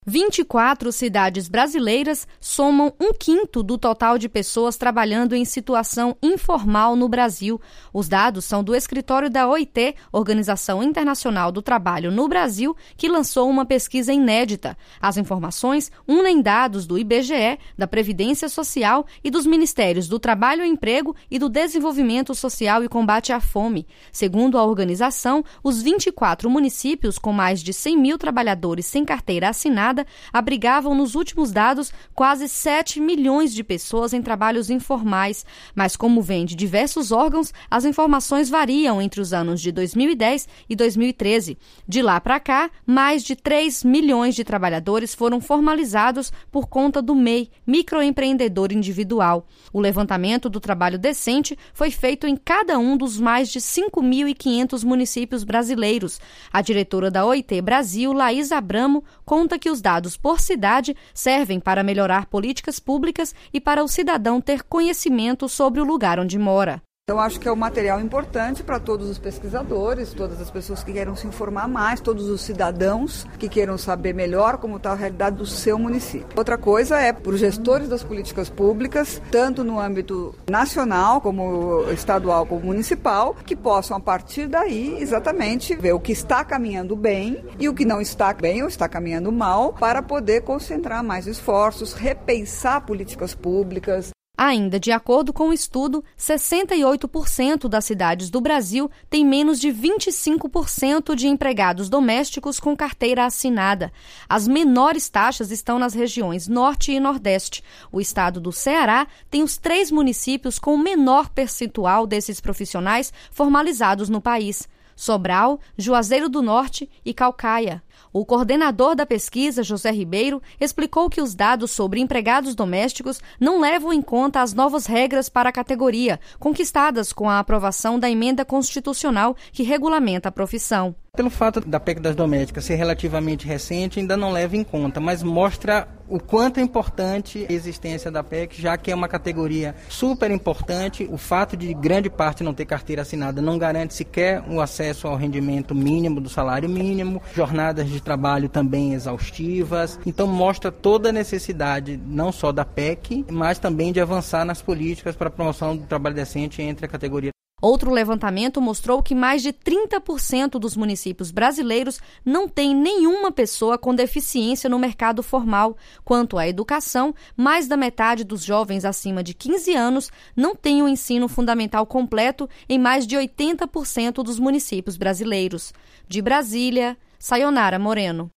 24 cidades brasileiras somam 1/5 do total de pessoas trabalhando em situação informal no Brasil. Os dados são do escritório da OIT, Organização Internacional do Trabalho no Brasil, que lançou uma pesquisa inédita. As informações unem dados do IBGE, da Previdência Social e dos Ministérios do Trabalho e Emprego e do Desenvolvimento Social e Combate à Fome. Segundo a organização, os 24 municípios com mais de 100 mil trabalhadores sem carteira assinada abrigavam nos últimos dados quase 7 milhões de pessoas em trabalhos informais, mas como vem de diversos órgãos, as informações variam entre os anos de 2010 e 2013. De lá para cá, mais de 3 milhões de trabalhadores foram formalizados por conta do MEI, microempreendedor individual. O levantamento do trabalho decente foi feito em cada um dos mais de 5.500 municípios brasileiros. A diretora da OIT Brasil, Laís Abramo, conta que os dados por cidade servem para melhorar políticas públicas e para o cidadão ter conhecimento sobre o lugar onde mora. Então, acho que é um material importante para todos os pesquisadores, todas as pessoas que queiram se informar mais, todos os cidadãos que queiram saber melhor como está a realidade do seu município. Outra coisa é para os gestores das políticas públicas, tanto no âmbito nacional, como estadual, como municipal, que possam, a partir daí, exatamente ver o que está caminhando bem e o que não está bem ou está caminhando mal, para poder concentrar mais esforços, repensar políticas públicas. Ainda de acordo com o estudo, 68% das cidades do Brasil têm menos de 25% de empregados domésticos com carteira assinada. As menores taxas estão nas regiões Norte e Nordeste. O estado do Ceará tem os 3 municípios com o menor percentual desses profissionais formalizados no país: Sobral, Juazeiro do Norte e Caucaia. O coordenador da pesquisa, José Ribeiro, explicou que os dados sobre empregados domésticos não levam em conta as novas regras para a categoria, conquistadas com a aprovação da emenda constitucional que regulamenta a profissão. Pelo fato da PEC das domésticas ser relativamente recente, ainda não leva em conta, mas mostra o quanto é importante a existência da PEC, já que é uma categoria super importante. O fato de grande parte não ter carteira assinada não garante sequer o acesso ao rendimento mínimo do salário mínimo, jornadas de trabalho também exaustivas. Então mostra toda a necessidade, não só da PEC, mas também de avançar nas políticas para a promoção do trabalho decente entre a categoria. Outro levantamento mostrou que mais de 30% dos municípios brasileiros não têm nenhuma pessoa com deficiência no mercado formal. Quanto à educação, mais da metade dos jovens acima de 15 anos não tem o ensino fundamental completo em mais de 80% dos municípios brasileiros. De Brasília, Sayonara Moreno.